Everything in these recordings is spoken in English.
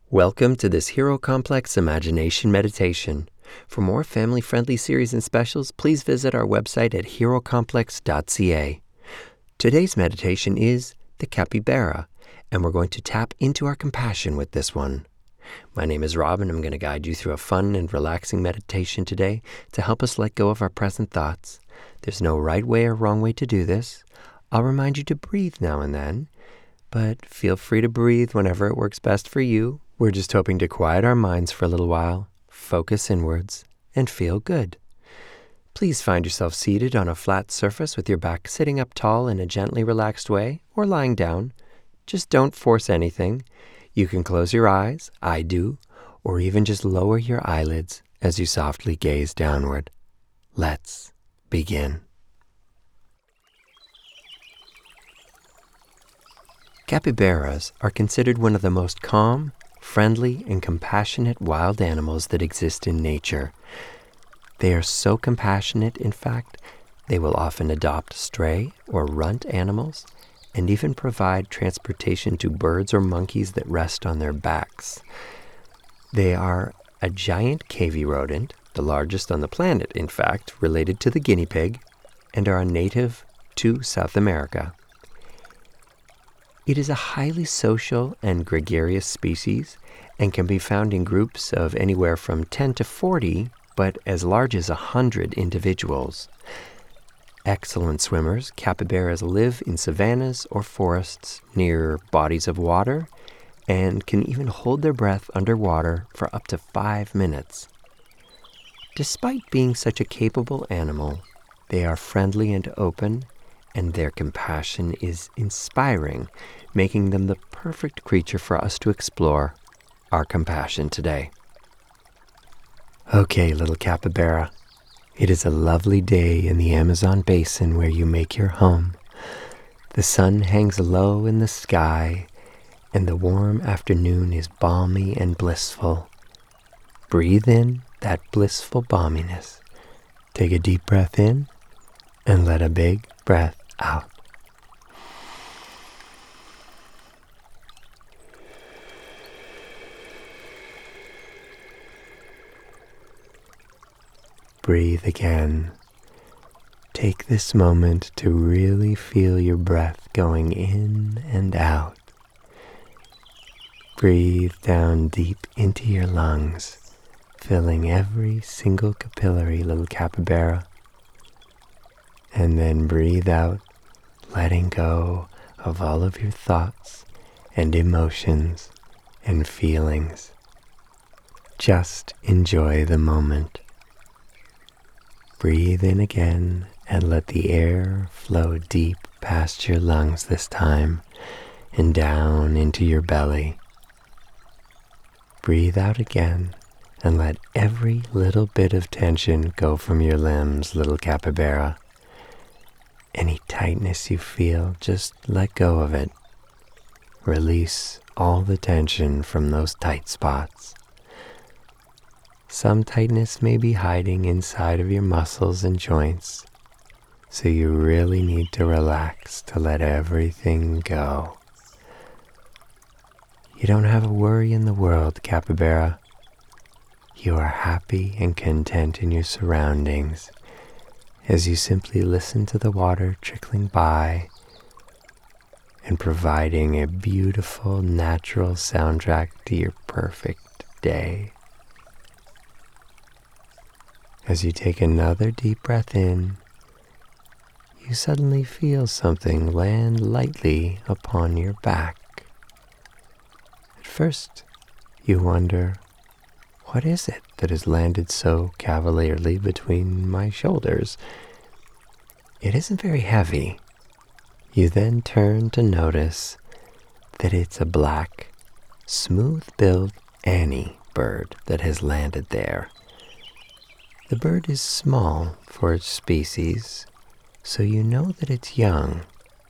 Welcome to this Hero Complex Imagination Meditation. For more family-friendly series and specials, please visit our website at herocomplex.ca. Today's meditation is the capybara, and we're going to tap into our compassion with this one. My name is Rob, and I'm going to guide you through a fun and relaxing meditation today to help us let go of our present thoughts. There's no right way or wrong way to do this. I'll remind you to breathe now and then, but feel free to breathe whenever it works best for you. We're just hoping to quiet our minds for a little while, focus inwards, and feel good. Please find yourself seated on a flat surface with your back sitting up tall in a gently relaxed way, or lying down. Just don't force anything. You can close your eyes, I do, or even just lower your eyelids as you softly gaze downward. Let's begin. Capybaras are considered one of the most calm, friendly, and compassionate wild animals that exist in nature. They are so compassionate, in fact, they will often adopt stray or runt animals and even provide transportation to birds or monkeys that rest on their backs. They are a giant cavy rodent, the largest on the planet, in fact, related to the guinea pig, and are a native to South America. It is a highly social and gregarious species and can be found in groups of anywhere from 10 to 40, but as large as 100 individuals. Excellent swimmers, capybaras live in savannas or forests near bodies of water and can even hold their breath underwater for up to 5 minutes. Despite being such a capable animal, they are friendly and open, and their compassion is inspiring, making them the perfect creature for us to explore our compassion today. Okay, little capybara, it is a lovely day in the Amazon basin where you make your home. The sun hangs low in the sky, and the warm afternoon is balmy and blissful. Breathe in that blissful balminess. Take a deep breath in, and let a big breath out. Breathe again. Take this moment to really feel your breath going in and out. Breathe down deep into your lungs, filling every single capillary, little capybara. And then breathe out, letting go of all of your thoughts and emotions and feelings. Just enjoy the moment. Breathe in again and let the air flow deep past your lungs this time and down into your belly. Breathe out again and let every little bit of tension go from your limbs, little capybara. Any tightness you feel, just let go of it. Release all the tension from those tight spots. Some tightness may be hiding inside of your muscles and joints, so you really need to relax to let everything go. You don't have a worry in the world, capybara. You are happy and content in your surroundings as you simply listen to the water trickling by and providing a beautiful natural soundtrack to your perfect day. As you take another deep breath in, you suddenly feel something land lightly upon your back. At first, you wonder, what is it that has landed so cavalierly between my shoulders? It isn't very heavy. You then turn to notice that it's a black, smooth-billed Annie bird that has landed there. The bird is small for its species, so you know that it's young.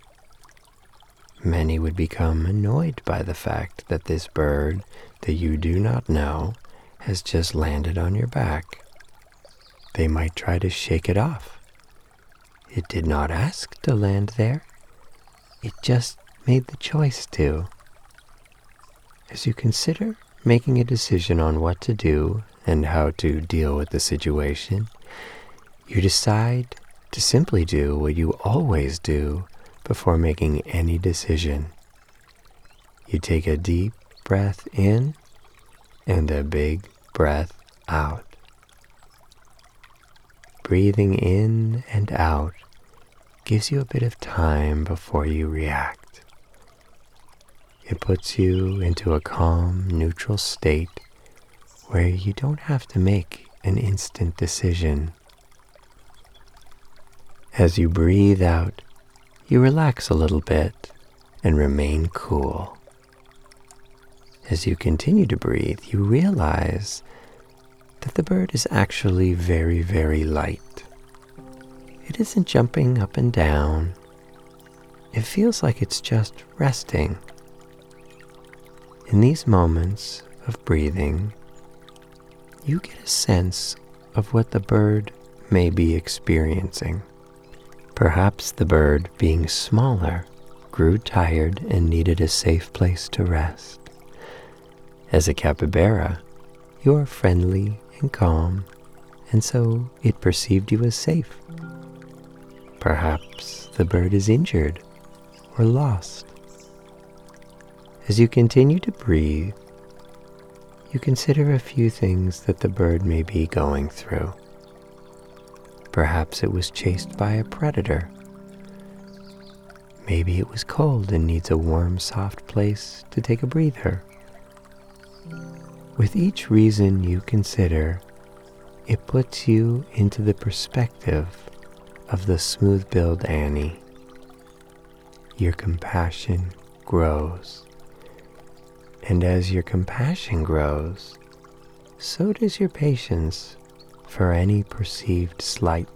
Many would become annoyed by the fact that this bird that you do not know has just landed on your back. They might try to shake it off. It did not ask to land there. It just made the choice to. As you consider making a decision on what to do and how to deal with the situation, you decide to simply do what you always do before making any decision. You take a deep breath in and a big breath out. Breathing in and out gives you a bit of time before you react. It puts you into a calm, neutral state where you don't have to make an instant decision. As you breathe out, you relax a little bit and remain cool. As you continue to breathe, you realize that the bird is actually very, very light. It isn't jumping up and down. It feels like it's just resting. In these moments of breathing, you get a sense of what the bird may be experiencing. Perhaps the bird, being smaller, grew tired and needed a safe place to rest. As a capybara, you are friendly and calm, and so it perceived you as safe. Perhaps the bird is injured or lost. As you continue to breathe, you consider a few things that the bird may be going through. Perhaps it was chased by a predator. Maybe it was cold and needs a warm, soft place to take a breather. With each reason you consider, it puts you into the perspective of the smooth-billed Annie. Your compassion grows. And as your compassion grows, so does your patience for any perceived slight.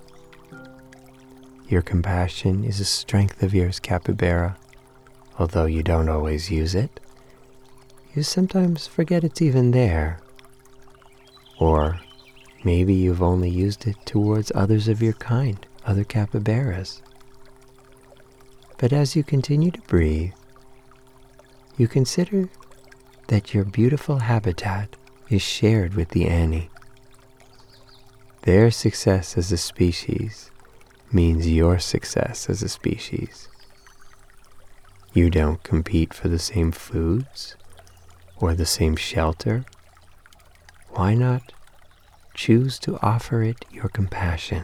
Your compassion is a strength of yours, capybara. Although you don't always use it, you sometimes forget it's even there. Or maybe you've only used it towards others of your kind, other capybaras. But as you continue to breathe, you consider that your beautiful habitat is shared with the Annie. Their success as a species means your success as a species. You don't compete for the same foods or the same shelter. Why not choose to offer it your compassion?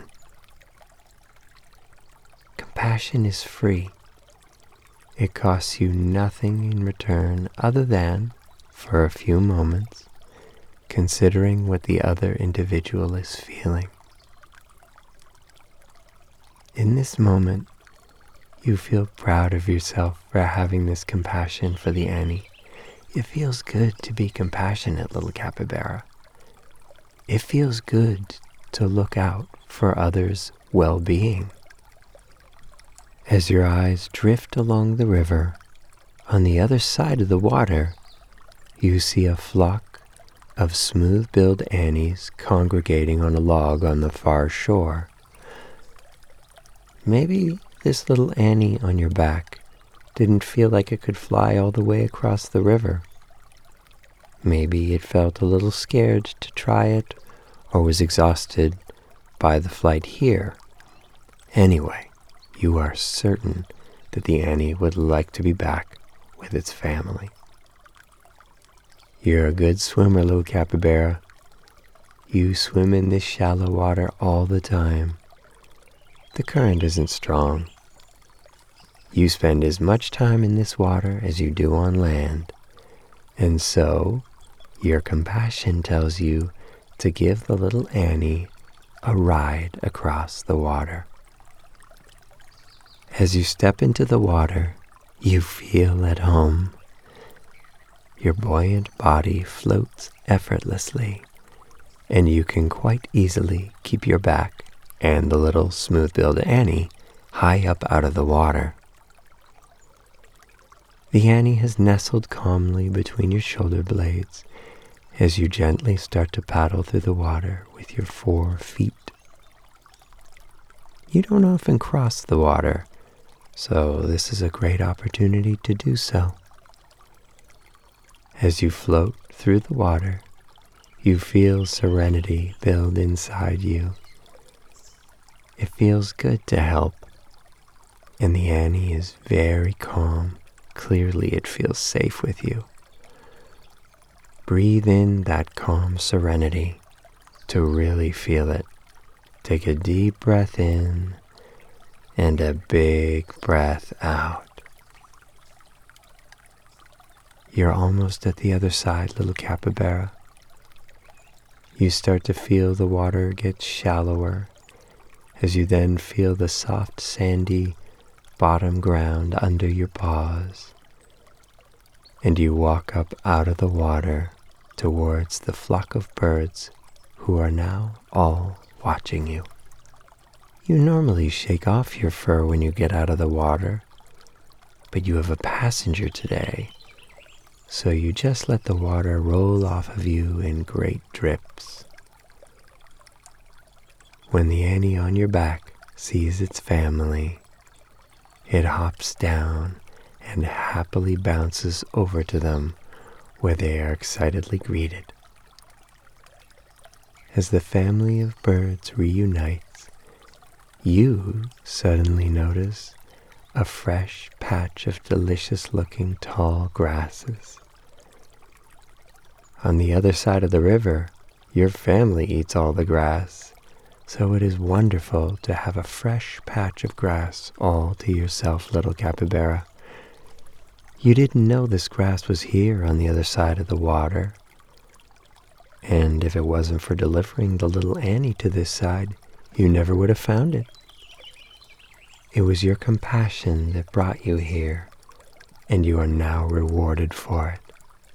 Compassion is free. It costs you nothing in return other than, for a few moments, considering what the other individual is feeling. In this moment, you feel proud of yourself for having this compassion for the Annie. It feels good to be compassionate, little capybara. It feels good to look out for others' well-being. As your eyes drift along the river, on the other side of the water, you see a flock of smooth-billed Annies congregating on a log on the far shore. Maybe this little Annie on your back didn't feel like it could fly all the way across the river. Maybe it felt a little scared to try it or was exhausted by the flight here. Anyway, you are certain that the Annie would like to be back with its family. You're a good swimmer, little capybara. You swim in this shallow water all the time. The current isn't strong. You spend as much time in this water as you do on land, and so your compassion tells you to give the little Annie a ride across the water. As you step into the water, you feel at home. Your buoyant body floats effortlessly, and you can quite easily keep your back and the little smooth-billed Annie high up out of the water. The Annie has nestled calmly between your shoulder blades as you gently start to paddle through the water with your 4 feet. You don't often cross the water, so this is a great opportunity to do so. As you float through the water, you feel serenity build inside you. It feels good to help, and the Annie is very calm. Clearly it feels safe with you. Breathe in that calm serenity to really feel it. Take a deep breath in and a big breath out. You're almost at the other side, little capybara. You start to feel the water get shallower as you then feel the soft, sandy bottom ground under your paws. And you walk up out of the water towards the flock of birds who are now all watching you. You normally shake off your fur when you get out of the water, but you have a passenger today. So you just let the water roll off of you in great drips. When the Annie on your back sees its family, it hops down and happily bounces over to them where they are excitedly greeted. As the family of birds reunites, you suddenly notice a fresh patch of delicious-looking tall grasses. On the other side of the river, your family eats all the grass, so it is wonderful to have a fresh patch of grass all to yourself, little capybara. You didn't know this grass was here on the other side of the water, and if it wasn't for delivering the little Annie to this side, you never would have found it. It was your compassion that brought you here, and you are now rewarded for it.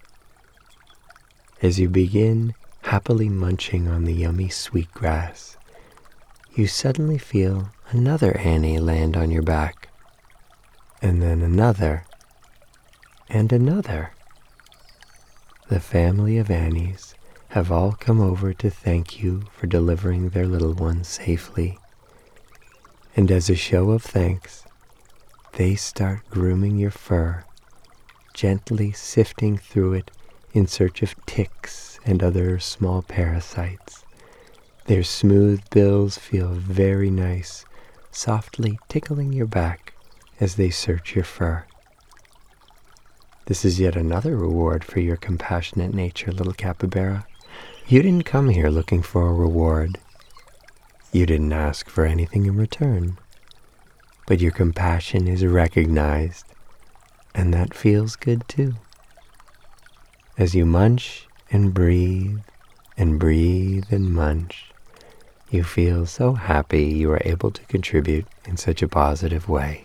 As you begin happily munching on the yummy sweet grass, you suddenly feel another Annie land on your back, and then another, and another. The family of Annies have all come over to thank you for delivering their little ones safely. And as a show of thanks, they start grooming your fur, gently sifting through it in search of ticks and other small parasites. Their smooth bills feel very nice, softly tickling your back as they search your fur. This is yet another reward for your compassionate nature, little capybara. You didn't come here looking for a reward. You didn't ask for anything in return, but your compassion is recognized, and that feels good too. As you munch and breathe and munch, you feel so happy you are able to contribute in such a positive way.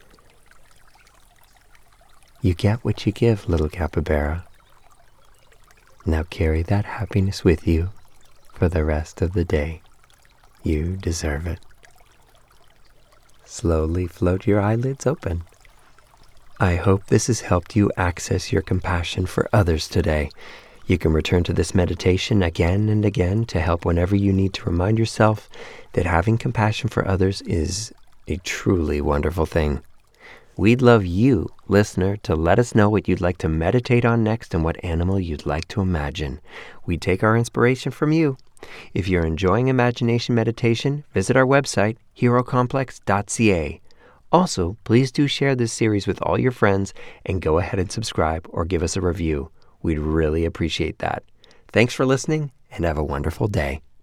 You get what you give, little capybara. Now carry that happiness with you for the rest of the day. You deserve it. Slowly float your eyelids open. I hope this has helped you access your compassion for others today. You can return to this meditation again and again to help whenever you need to remind yourself that having compassion for others is a truly wonderful thing. We'd love you, listener, to let us know what you'd like to meditate on next and what animal you'd like to imagine. We take our inspiration from you. If you're enjoying imagination meditation, visit our website, herocomplex.ca. Also, please do share this series with all your friends and go ahead and subscribe or give us a review. We'd really appreciate that. Thanks for listening and have a wonderful day.